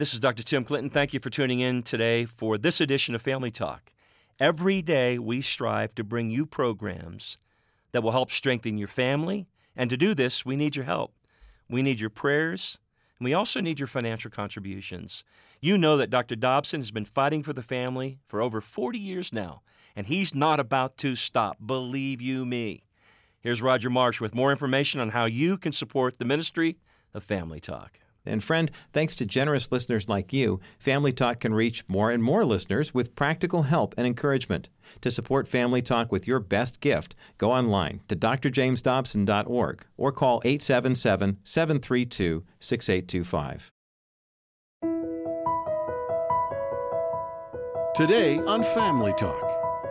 This is Dr. Tim Clinton. Thank you for tuning in today for this edition of Family Talk. Every day we strive to bring you programs that will help strengthen your family. And to do this, we need your help. We need your prayers, and we also need your financial contributions. You know that Dr. Dobson has been fighting for the family for over 40 years now, and he's not about to stop, believe you me. Here's Roger Marsh with more information on how you can support the ministry of Family Talk. And friend, thanks to generous listeners like you, Family Talk can reach more and more listeners with practical help and encouragement. To support Family Talk with your best gift, go online to drjamesdobson.org or call 877-732-6825. Today on Family Talk.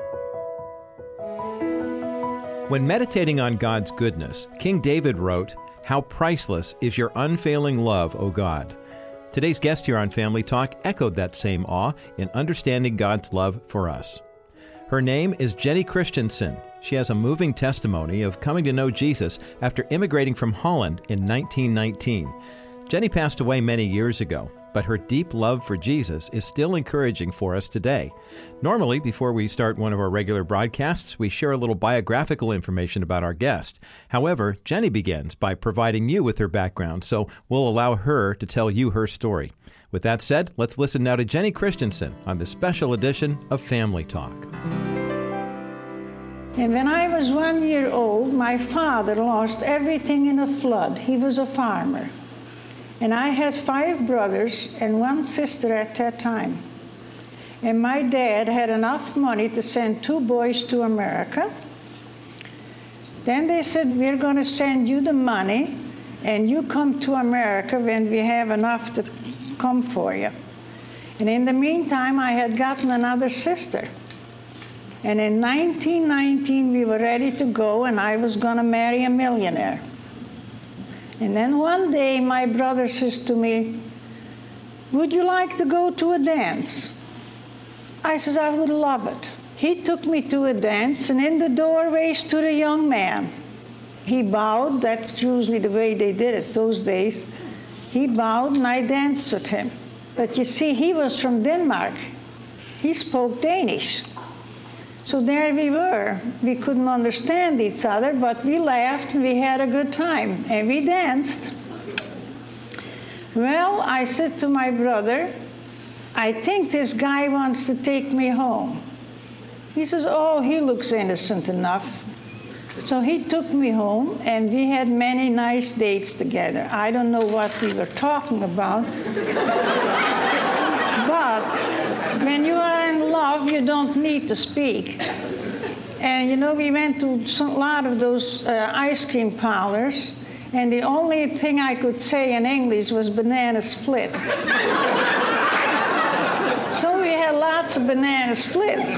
When meditating on God's goodness, King David wrote, "How priceless is your unfailing love, O God." Today's guest here on Family Talk echoed that same awe in understanding God's love for us. Her name is Jenny Christensen. She has a moving testimony of coming to know Jesus after immigrating from Holland in 1919. Jenny passed away many years ago, but her deep love for Jesus is still encouraging for us today. Normally, before we start one of our regular broadcasts, we share a little biographical information about our guest. However, Jenny begins by providing you with her background, so we'll allow her to tell you her story. With that said, let's listen now to Jenny Christensen on this special edition of Family Talk. And when I was 1 year old, my father lost everything in a flood. He was a farmer. And I had 5 brothers and 1 sister at that time. And my dad had enough money to send 2 boys to America. Then they said, we're going to send you the money, and you come to America when we have enough to come for you. And in the meantime, I had gotten another sister. And in 1919, we were ready to go, and I was going to marry a millionaire. And then one day, my brother says to me, would you like to go to a dance? I says, I would love it. He took me to a dance, and in the doorway stood a young man. He bowed. That's usually the way they did it those days. He bowed, and I danced with him. But you see, he was from Denmark. He spoke Danish. So there we were. We couldn't understand each other, but we laughed and we had a good time, and we danced. Well, I said to my brother, I think this guy wants to take me home. He says, oh, he looks innocent enough. So he took me home, and we had many nice dates together. I don't know what we were talking about. But when you are in love, you don't need to speak. And, you know, we went to a lot of those ice cream parlors, and the only thing I could say in English was banana split. So we had lots of banana splits.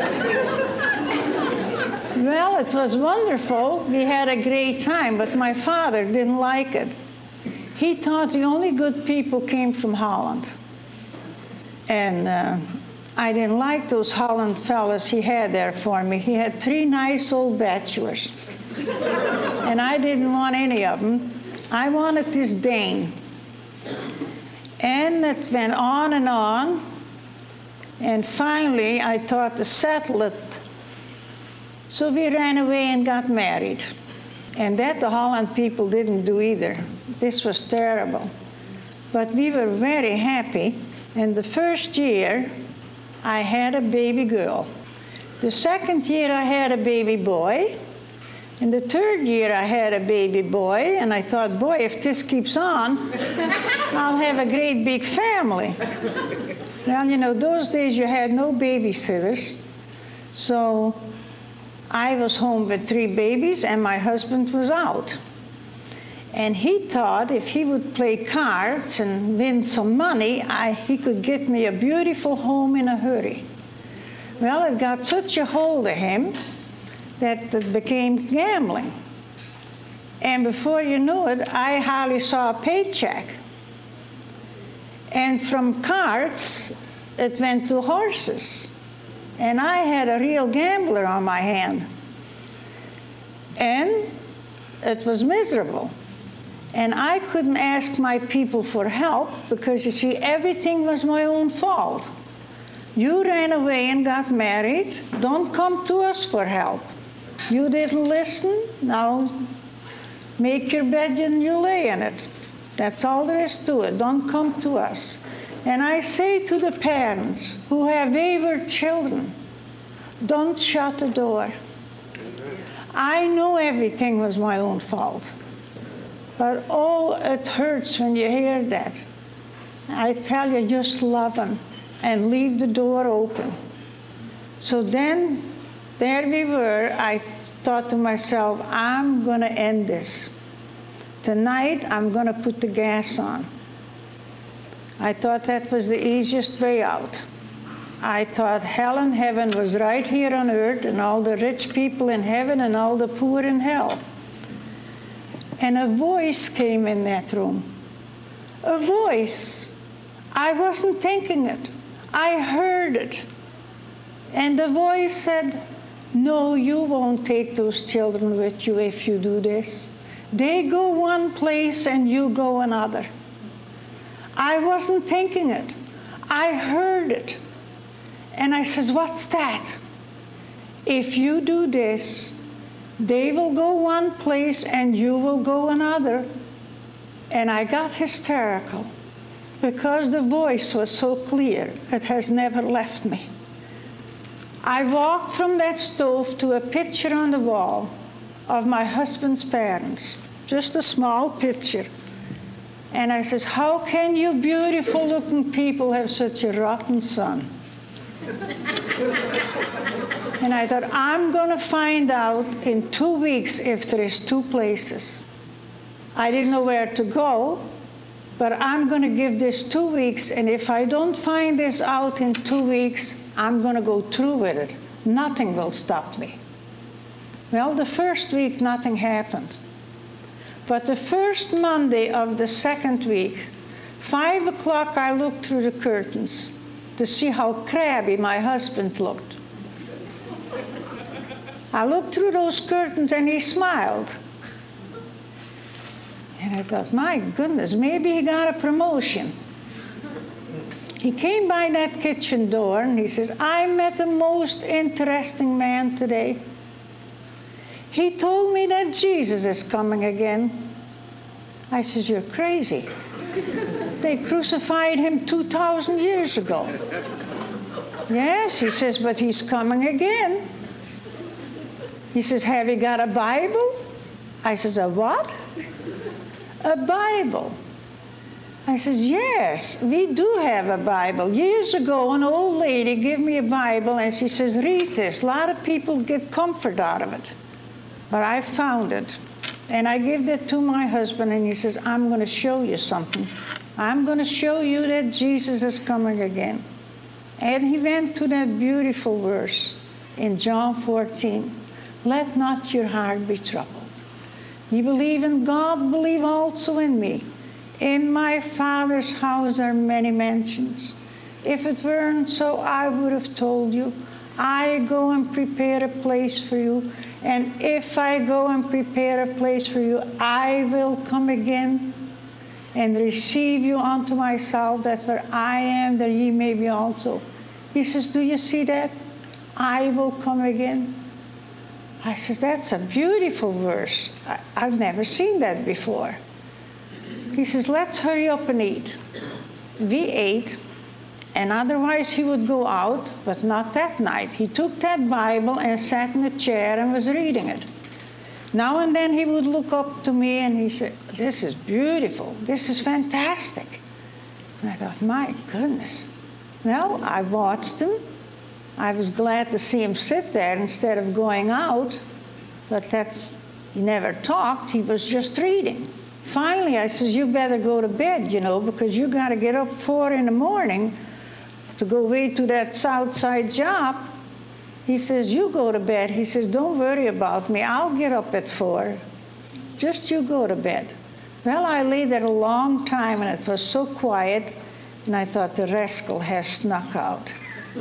Well, it was wonderful. We had a great time, but my father didn't like it. He thought the only good people came from Holland. And I didn't like those Holland fellas he had there for me. He had 3 nice old bachelors. And I didn't want any of them. I wanted this Dane. And it went on. And finally, I thought to settle it. So we ran away and got married. And that the Holland people didn't do either. This was terrible. But we were very happy. And the first year, I had a baby girl. The second year, I had a baby boy. And the third year, I had a baby boy. And I thought, boy, if this keeps on, I'll have a great big family. Well, you know, those days you had no babysitters. So I was home with 3 babies, and my husband was out. And he thought if he would play cards and win some money, he could get me a beautiful home in a hurry. Well, it got such a hold of him that it became gambling. And before you knew it, I hardly saw a paycheck. And from cards, it went to horses. And I had a real gambler on my hand. And it was miserable. And I couldn't ask my people for help because, you see, everything was my own fault. You ran away and got married. Don't come to us for help. You didn't listen. Now make your bed and you lay in it. That's all there is to it. Don't come to us. And I say to the parents who have wayward children, don't shut the door. I know everything was my own fault. But oh, it hurts when you hear that. I tell you, just love them and leave the door open. So then, there we were. I thought to myself, I'm going to end this. Tonight, I'm going to put the gas on. I thought that was the easiest way out. I thought hell and heaven was right here on earth, and all the rich people in heaven and all the poor in hell. And a voice came in that room. A voice. I wasn't thinking it. I heard it. And the voice said, no, you won't take those children with you if you do this. They go one place and you go another. I wasn't thinking it. I heard it. And I says, what's that? If you do this, they will go one place and you will go another. And I got hysterical because the voice was so clear. It has never left me. I walked from that stove to a picture on the wall of my husband's parents, just a small picture. And I says, how can you beautiful looking people have such a rotten son? And I thought, I'm going to find out in 2 weeks if there is 2 places. I didn't know where to go, but I'm going to give this 2 weeks, and if I don't find this out in 2 weeks, I'm going to go through with it. Nothing will stop me. Well, the first week, nothing happened. But the first Monday of the second week, 5 o'clock, I looked through the curtains to see how crabby my husband looked. I looked through those curtains and he smiled. And I thought, my goodness, maybe he got a promotion. He came by that kitchen door and he says, I met the most interesting man today. He told me that Jesus is coming again. I says, you're crazy. They crucified him 2,000 years ago. Yes, he says, but he's coming again. He says, have you got a Bible? I says, a what? A Bible. I says, yes, we do have a Bible. Years ago, an old lady gave me a Bible, and she says, read this. A lot of people get comfort out of it. But I found it. And I gave that to my husband, and he says, I'm going to show you something. I'm going to show you that Jesus is coming again. And he went to that beautiful verse in John 14. Let not your heart be troubled. You believe in God, believe also in me. In my Father's house are many mansions. If it weren't so, I would have told you. I go and prepare a place for you. And if I go and prepare a place for you, I will come again and receive you unto myself, that where I am, there ye may be also. He says, do you see that? I will come again. I says, that's a beautiful verse. I've never seen that before. He says, let's hurry up and eat. We ate, and otherwise he would go out, but not that night. He took that Bible and sat in a chair and was reading it. Now and then he would look up to me and he said, this is beautiful. This is fantastic. And I thought, my goodness. Well, I watched him. I was glad to see him sit there instead of going out, but he never talked. He was just reading. Finally, I says, you better go to bed, because you got to get up 4 in the morning to go away to that south side job. He says, you go to bed. He says, don't worry about me. I'll get up at 4. Just you go to bed. Well, I lay there a long time, and it was so quiet, and I thought the rascal has snuck out. So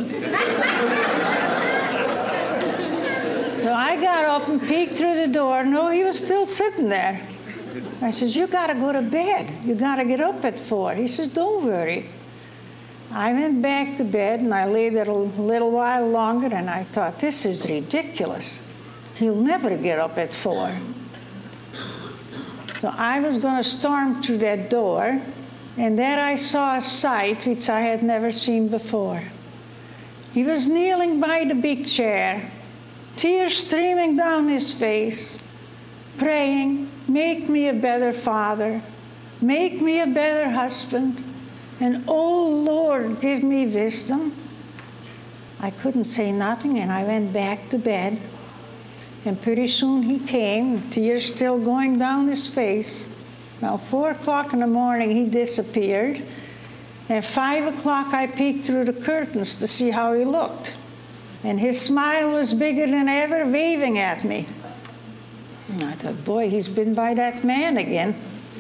I got up and peeked through the door. No, he was still sitting there. I says, you got to go to bed. You got to get up at 4. He says, don't worry. I went back to bed, and I lay there a little while longer, and I thought, this is ridiculous. He'll never get up at 4. So I was going to storm through that door, and there I saw a sight which I had never seen before. He was kneeling by the big chair, tears streaming down his face, praying, make me a better father, make me a better husband, and oh Lord, give me wisdom. I couldn't say nothing, and I went back to bed. And pretty soon he came, tears still going down his face. Now, 4 o'clock in the morning, he disappeared. At 5 o'clock, I peeked through the curtains to see how he looked. And his smile was bigger than ever, waving at me. And I thought, boy, he's been by that man again.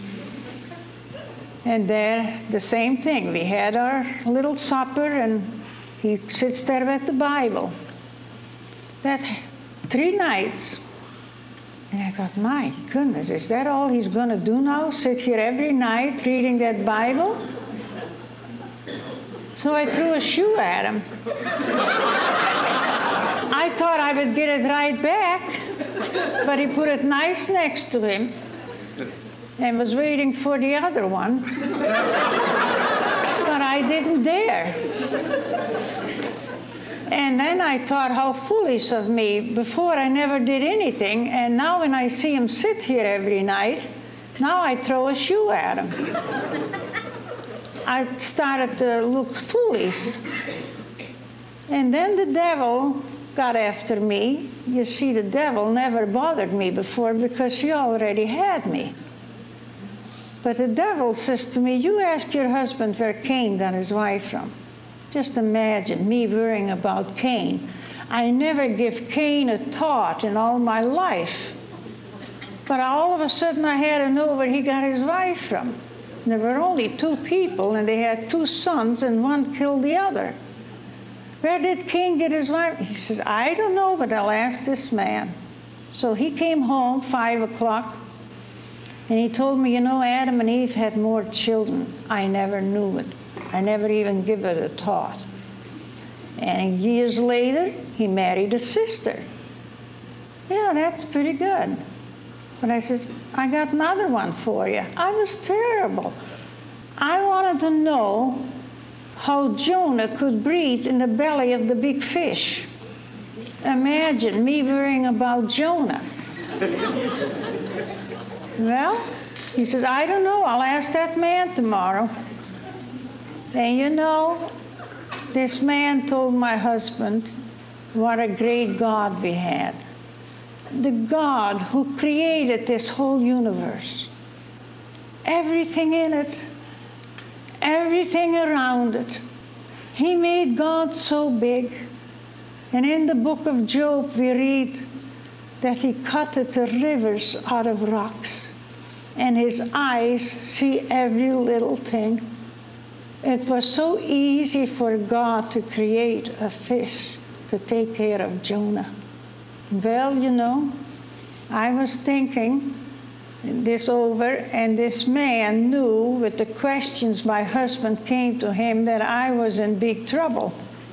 And there, the same thing. We had our little supper, and he sits there with the Bible. That 3 nights. And I thought, my goodness, is that all he's going to do now? Sit here every night reading that Bible? So I threw a shoe at him. I thought I would get it right back, but he put it nice next to him and was waiting for the other one. But I didn't dare. And then I thought, how foolish of me. Before I never did anything, and now when I see him sit here every night, now I throw a shoe at him. I started to look foolish. And then the devil got after me. You see, the devil never bothered me before because he already had me. But the devil says to me, you ask your husband where Cain got his wife from. Just imagine me worrying about Cain. I never give Cain a thought in all my life. But all of a sudden I had to know where he got his wife from. There were only 2 people, and they had 2 sons, and one killed the other. Where did Cain get his wife? He says, I don't know, but I'll ask this man. So he came home 5 o'clock, and he told me, you know, Adam and Eve had more children. I never knew it. I never even give it a thought. And years later, he married a sister. Yeah, that's pretty good. But I said, I got another one for you. I was terrible. I wanted to know how Jonah could breathe in the belly of the big fish. Imagine me worrying about Jonah. Well, he says, I don't know. I'll ask that man tomorrow. And you know, this man told my husband what a great God we had. The God who created this whole universe. Everything in it, everything around it. He made God so big. And in the book of Job we read that he cutteth the rivers out of rocks, and his eyes see every little thing. It was so easy for God to create a fish to take care of Jonah. Well, you know, I was thinking this over, and this man knew with the questions my husband came to him that I was in big trouble.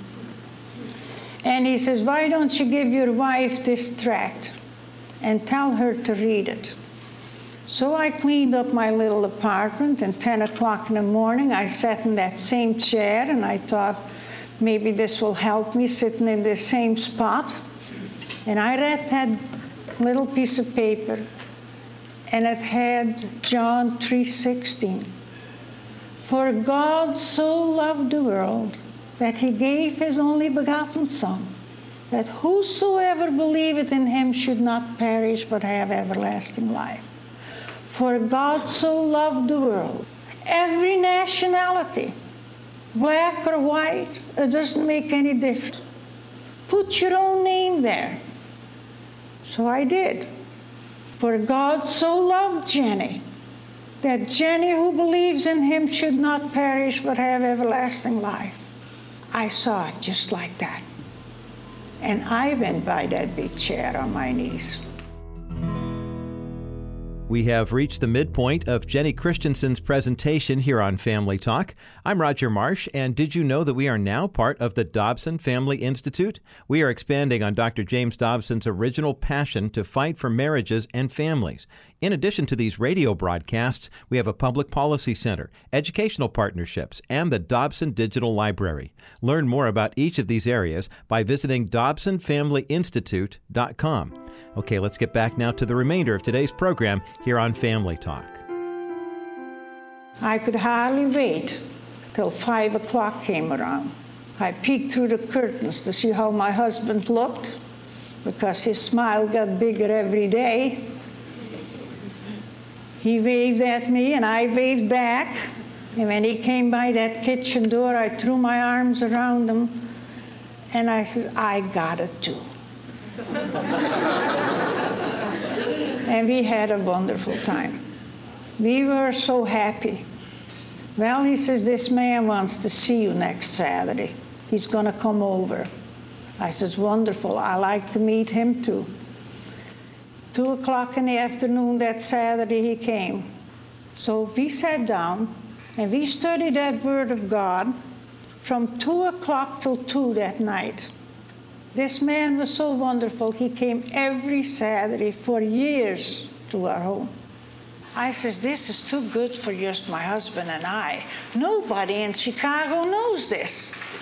And he says, why don't you give your wife this tract and tell her to read it? So I cleaned up my little apartment, and 10 o'clock in the morning I sat in that same chair, and I thought maybe this will help me sitting in the same spot. And I read that little piece of paper, and it had John 3:16. For God so loved the world that he gave his only begotten Son, that whosoever believeth in him should not perish but have everlasting life. For God so loved the world, every nationality, black or white, it doesn't make any difference. Put your own name there. So I did. For God so loved Jenny, that Jenny who believes in him should not perish but have everlasting life. I saw it just like that. And I went by that big chair on my knees. We have reached the midpoint of Jenny Christensen's presentation here on Family Talk. I'm Roger Marsh, and did you know that we are now part of the Dobson Family Institute? We are expanding on Dr. James Dobson's original passion to fight for marriages and families. In addition to these radio broadcasts, we have a public policy center, educational partnerships, and the Dobson Digital Library. Learn more about each of these areas by visiting DobsonFamilyInstitute.com. Okay, let's get back now to the remainder of today's program here on Family Talk. I could hardly wait till 5 o'clock came around. I peeked through the curtains to see how my husband looked, because his smile got bigger every day. He waved at me, and I waved back. And when he came by that kitchen door, I threw my arms around him, and I said, I got it too. And we had a wonderful time. We were so happy. Well, he says, this man wants to see you next Saturday. He's going to come over. I says, wonderful. I like to meet him too. 2 o'clock in the afternoon that Saturday he came. So we sat down and we studied that Word of God from 2 o'clock till 2 that night. This man was so wonderful. He came every Saturday for years to our home. I says, this is too good for just my husband and I. Nobody in Chicago knows this.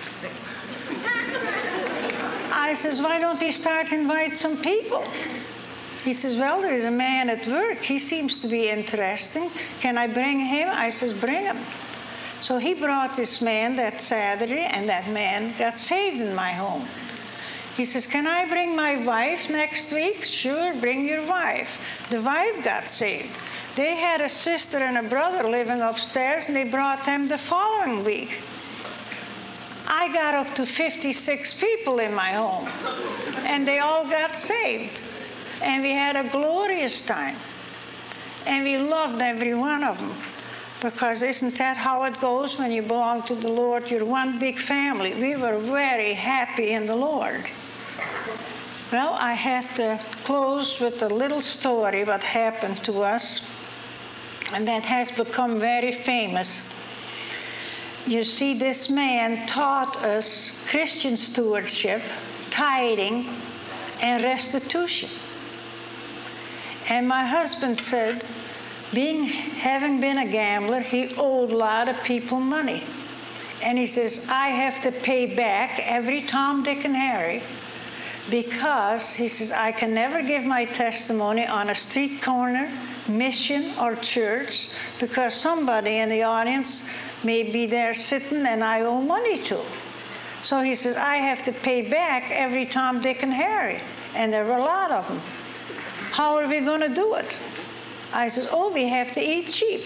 I says, why don't we start invite some people? He says, well, there is a man at work. He seems to be interesting. Can I bring him? I says, bring him. So he brought this man that Saturday, and that man got saved in my home. He says, can I bring my wife next week? Sure, bring your wife. The wife got saved. They had a sister and a brother living upstairs, and they brought them the following week. I got up to 56 people in my home, and they all got saved. And we had a glorious time. And we loved every one of them. Because isn't that how it goes when you belong to the Lord? You're one big family. We were very happy in the Lord. Well, I have to close with a little story what happened to us, and that has become very famous. You see, this man taught us Christian stewardship, tithing, and restitution. And my husband said, having been a gambler, he owed a lot of people money. And he says, I have to pay back every Tom, Dick, and Harry, because, he says, I can never give my testimony on a street corner, mission, or church, because somebody in the audience may be there sitting and I owe money to. So he says, I have to pay back every Tom, Dick, and Harry. And there were a lot of them. How are we going to do it? I said, oh, we have to eat cheap.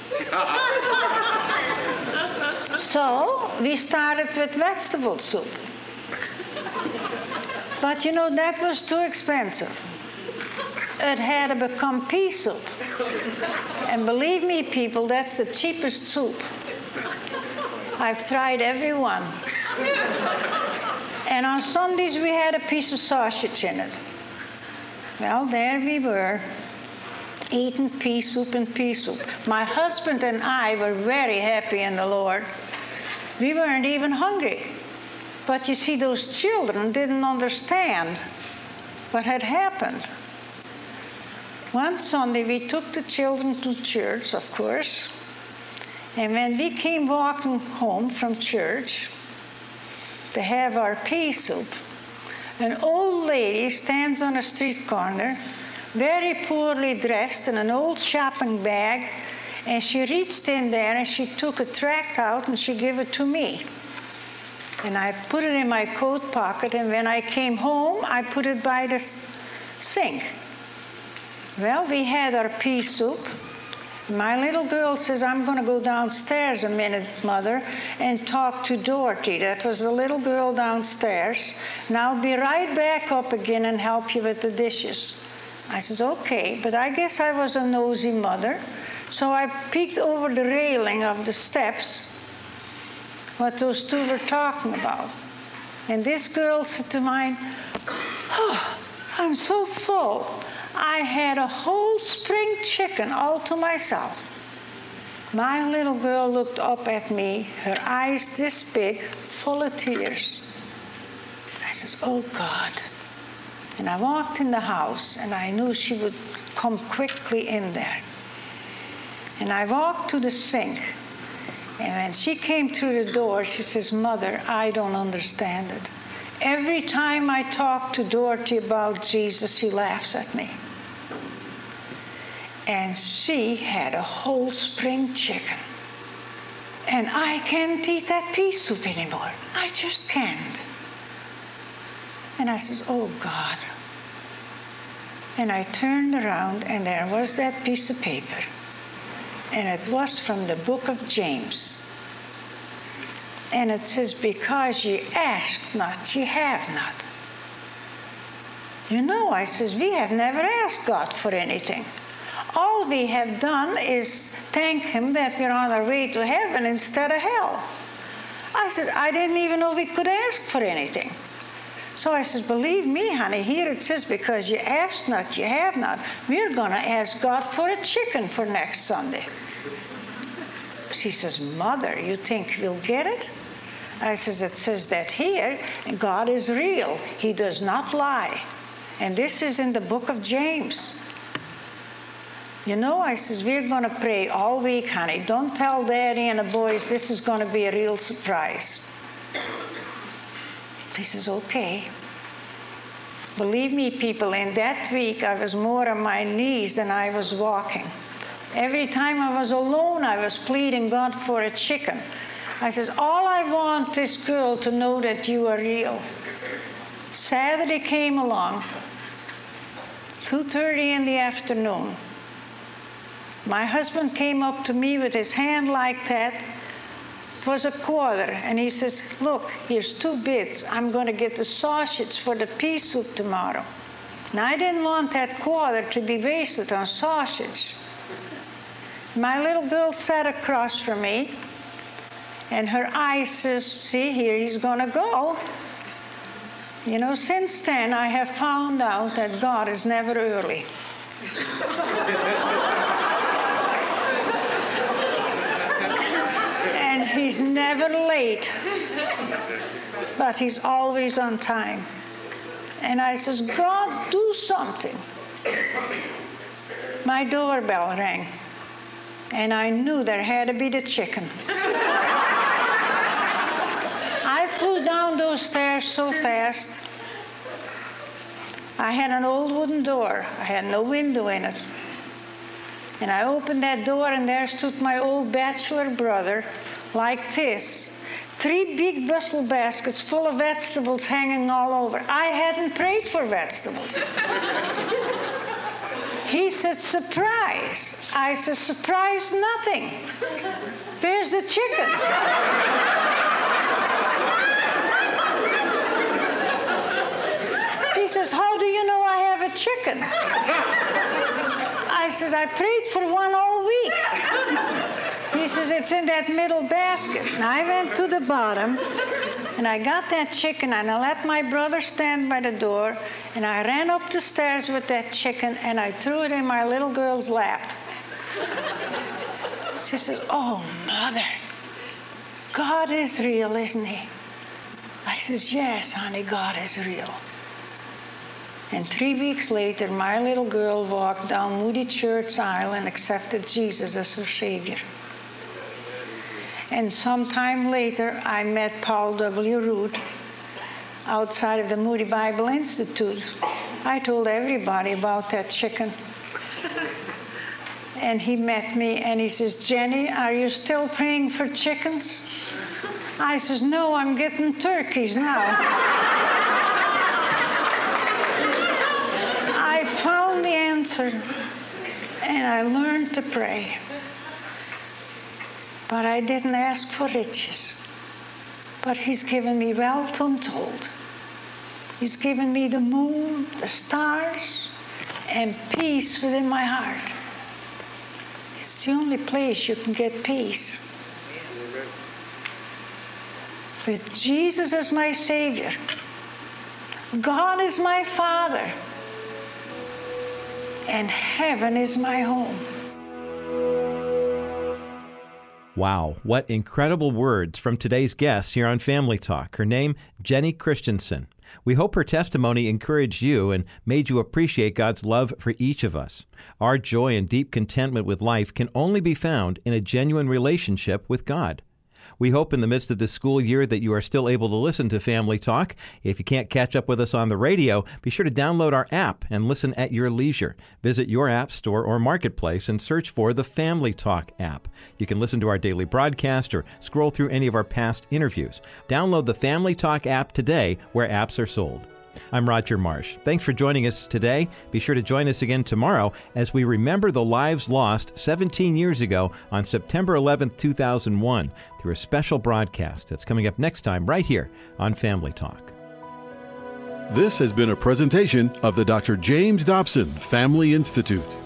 So we started with vegetable soup. But you know, that was too expensive. It had to become pea soup. And believe me, people, that's the cheapest soup. I've tried every one. And on Sundays, we had a piece of sausage in it. Well, there we were, eating pea soup and pea soup. My husband and I were very happy in the Lord. We weren't even hungry. But you see, those children didn't understand what had happened. One Sunday, we took the children to church, of course. And when we came walking home from church to have our pea soup, an old lady stands on a street corner, very poorly dressed in an old shopping bag, and she reached in there and she took a tract out and she gave it to me. And I put it in my coat pocket, and when I came home, I put it by the sink. Well, we had our pea soup. My little girl says, I'm going to go downstairs a minute, Mother, and talk to Dorothy. That was the little girl downstairs. And I'll be right back up again and help you with the dishes. I said, okay, but I guess I was a nosy mother. So I peeked over the railing of the steps what those two were talking about. And this girl said to mine, oh, I'm so full. I had a whole spring chicken all to myself. My little girl looked up at me, her eyes this big, full of tears. I said, oh God. And I walked in the house, and I knew she would come quickly in there. And I walked to the sink, and when she came through the door, she says, Mother, I don't understand it. Every time I talk to Dorothy about Jesus, she laughs at me. And she had a whole spring chicken. And I can't eat that pea soup anymore. I just can't. And I says, oh God. And I turned around, and there was that piece of paper. And it was from the book of James. And it says, because ye ask not, ye have not. You know, I says, we have never asked God for anything. All we have done is thank him that we're on our way to heaven instead of hell. I said, I didn't even know we could ask for anything. So I said, believe me, honey, here it says, because you ask not, you have not. We're going to ask God for a chicken for next Sunday. She says, Mother, you think we'll get it? I says, it says that here, God is real. He does not lie. And this is in the book of James. You know, I says, we're going to pray all week, honey. Don't tell Daddy and the boys this is going to be a real surprise. He says, okay. Believe me, people, in that week, I was more on my knees than I was walking. Every time I was alone, I was pleading God for a chicken. I says, all I want this girl to know that you are real. Saturday came along, 2:30 in the afternoon. My husband came up to me with his hand like that. It was a quarter, and he says, look, here's 2 bits. I'm going to get the sausage for the pea soup tomorrow. Now, I didn't want that quarter to be wasted on sausage. My little girl sat across from me, and her eyes says, see, here he's going to go. You know, since then, I have found out that God is never early. And he's never late, but he's always on time. And I says, God, do something. My doorbell rang, and I knew there had to be the chicken. I flew down those stairs so fast. I had an old wooden door. I had no window in it. And I opened that door, and there stood my old bachelor brother, like this. 3 big Brussels baskets full of vegetables hanging all over. I hadn't prayed for vegetables. He said, surprise. I said, surprise nothing. Where's the chicken? He says, how do you know I have a chicken? I says, I prayed for one all week. He says, it's in that middle basket. And I went to the bottom, and I got that chicken, and I let my brother stand by the door, and I ran up the stairs with that chicken, and I threw it in my little girl's lap. She says, oh, Mother, God is real, isn't he? I says, yes, honey, God is real. And 3 weeks later, my little girl walked down Moody Church aisle and accepted Jesus as her Savior. And sometime later, I met Paul W. Root outside of the Moody Bible Institute. I told everybody about that chicken. And he met me, and he says, Jenny, are you still praying for chickens? I says, no, I'm getting turkeys now. I found the answer, and I learned to pray. But I didn't ask for riches. But he's given me wealth untold. He's given me the moon, the stars, and peace within my heart. It's the only place you can get peace. With Jesus as my Savior, God is my Father. and heaven is my home. Wow, what incredible words from today's guest here on Family Talk. Her name, Jenny Christensen. We hope her testimony encouraged you and made you appreciate God's love for each of us. Our joy and deep contentment with life can only be found in a genuine relationship with God. We hope in the midst of this school year that you are still able to listen to Family Talk. If you can't catch up with us on the radio, be sure to download our app and listen at your leisure. Visit your app store or marketplace and search for the Family Talk app. You can listen to our daily broadcast or scroll through any of our past interviews. Download the Family Talk app today where apps are sold. I'm Roger Marsh. Thanks for joining us today. Be sure to join us again tomorrow as we remember the lives lost 17 years ago on September 11th, 2001, through a special broadcast that's coming up next time right here on Family Talk. This has been a presentation of the Dr. James Dobson Family Institute.